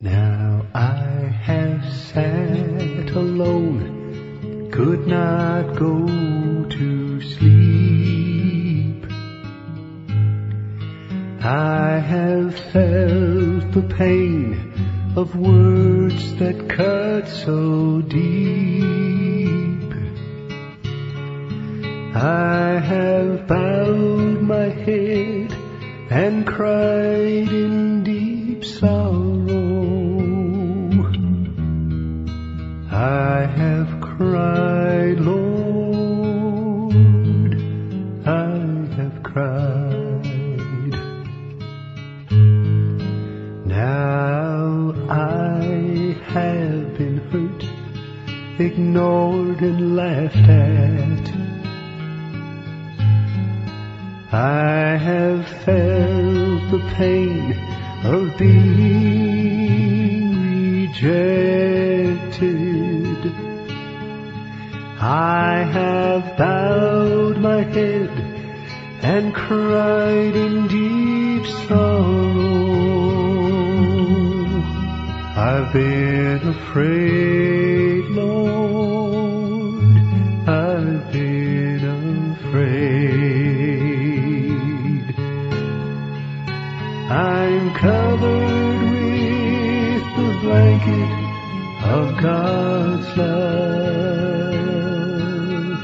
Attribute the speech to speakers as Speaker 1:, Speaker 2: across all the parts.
Speaker 1: Now I have sat alone, could not go to sleep. I have felt the pain of words that cut so deep. I have bowed my head and cried in deep sorrow. I have cried, Lord, I have cried. Now I have been hurt, ignored and laughed at. I have felt the pain of being rejected. I have bowed my head and cried in deep sorrow. I've been afraid, Lord, I've been afraid. I'm covered with the blanket of God's love.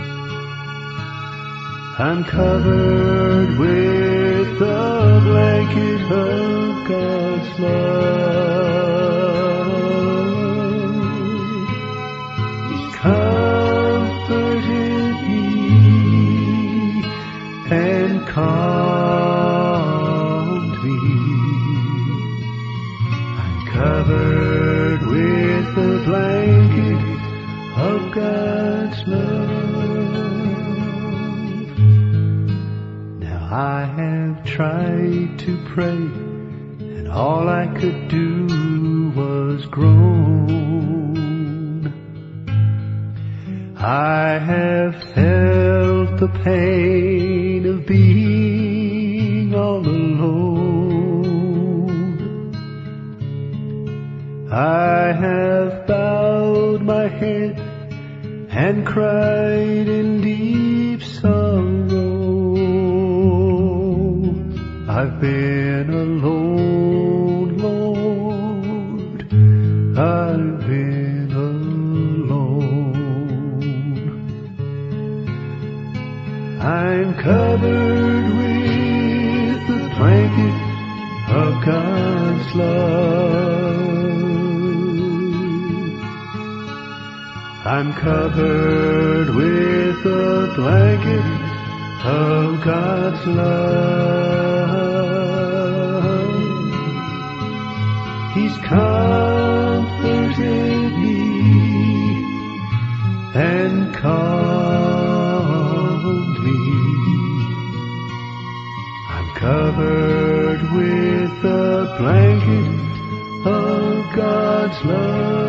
Speaker 1: I'm covered with the blanket of God's love. He's comforted me and calmed me. I'm covered with the blanket of God's love. Now I have tried to pray, and all I could do was groan. I have felt the pain of being all alone. I have bowed my head and cried in deep sorrow. I've been alone, Lord, I've been alone. I'm covered with the blanket of God's love. I'm covered with the blanket of God's love. He's comforted me and calmed me. I'm covered with the blanket of God's love.